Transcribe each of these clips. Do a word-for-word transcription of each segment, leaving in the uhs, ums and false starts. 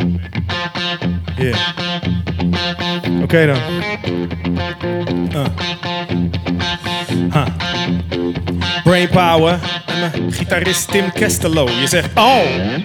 Yeah. Oké okay dan. Uh. Huh. Brainpower. En mijn gitarist Tim Castello. Je zegt, oh!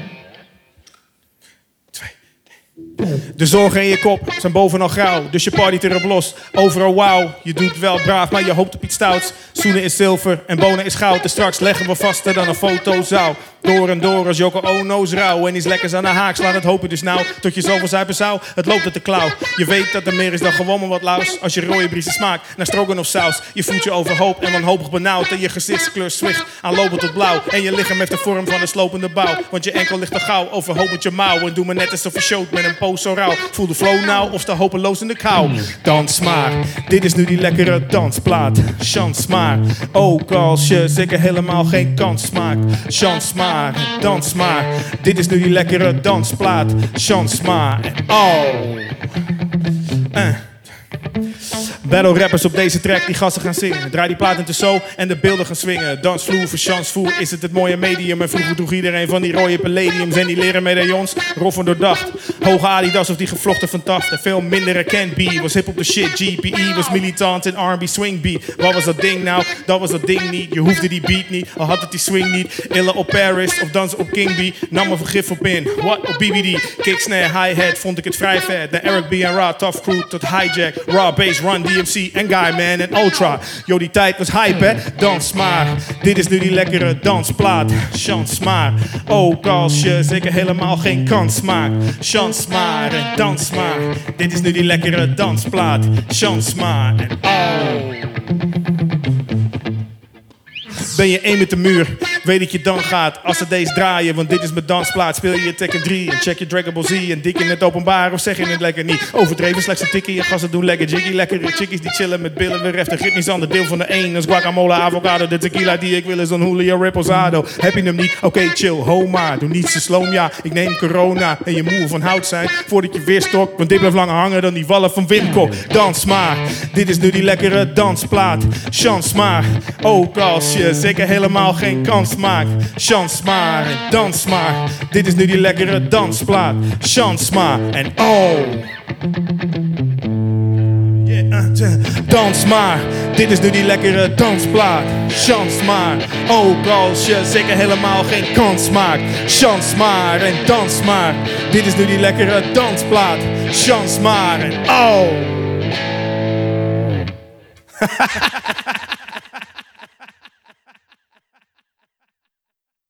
De zorgen in je kop zijn bovenal grauw, dus je partyt erop los. Overal wauw, je doet wel braaf, maar je hoopt op iets stouts. Zoenen is zilver en bonen is goud. En straks leggen we vaster dan een foto zou. Door en door als Joko Ono's rauw. En iets lekkers aan de haak slaan, het hopen dus nou. Tot je zoveel zuipen zou, het loopt uit de klauw. Je weet dat er meer is dan gewoon maar wat laus. Als je rode briesen smaakt naar stroganoff saus. Je voelt je overhoop en wanhopig benauwd. En je gezichtskleur zwicht aanlopend tot blauw. En je lichaam heeft de vorm van een slopende bouw. Want je enkel ligt al gauw, overhopend je mouw. En doe me net alsof je showt met een poos zo rauw. Voel de flow nou of sta hopeloos in de kou. Dans maar, dit is nu die lekkere dansplaat. Chance maar, ook als je zeker helemaal geen kans maakt. Chance maar, dans maar, dit is nu die lekkere dansplaat. Chance maar, oh. Uh. Battle rappers op deze track die gasten gaan zingen. Draai die plaat into zo en de beelden gaan swingen. Dansvloer voor chansvoer is het het mooie medium. En vroeger droeg iedereen van die rode palladiums en die leren medaillons. Roffen doordacht. Hoge Adidas of die gevlochten van Taft. En veel minder herkend B. Was hip op de shit. G P E was militant in R and B swing beat. Wat was dat ding nou? Dat was dat ding niet. Je hoefde die beat niet. Al had het die swing niet. Ille op Paris of dansen op King B. Nam er vergif op in. What op B B D? Kick, snare, hi-hat. Vond ik het vrij vet. De Eric B en Ra, Tough Crew tot Hijack. Raw bass, Run D M C en Guy Man en Ultra. Yo, die tijd was hype, hè? Dans maar. Dit is nu die lekkere dansplaat. Chance maar. Ook als je zeker helemaal geen kans maakt. Chance maar en dans maar. Dit is nu die lekkere dansplaat. Chance maar en oh. Ben je één met de muur, weet dat je dan gaat als ze deze draaien. Want dit is mijn dansplaat, speel je Tekken drie en check je Dragon Ball Z. En dik in het openbaar of zeg je het lekker niet. Overdreven, slechts een tikkie, je gasten doen lekker jiggy. Lekkere chickies die chillen met billen weer recht. De ritmisch ander deel van de één. Dus guacamole, avocado, de tequila die ik wil is een Julio Reposado. Heb je hem niet? Oké, okay, chill, ho maar. Doe niet zo sloom, ja. Ik neem corona en je moe van hout zijn. Voordat je weer stokt, want dit blijft langer hangen dan die wallen van Windkok. Dans maar, dit is nu die lekkere dansplaat. Chance maar, ook als je zeker helemaal geen kans maakt. Chance maar en dans maar. Dit is nu die lekkere dansplaat. Chance maar en oh. Yeah, uh, dans maar. Dit is nu die lekkere dansplaat. Chance maar. Ook als je zeker helemaal geen kans maakt. Chance maar en dans maar. Dit is nu die lekkere dansplaat. Chance maar en oh.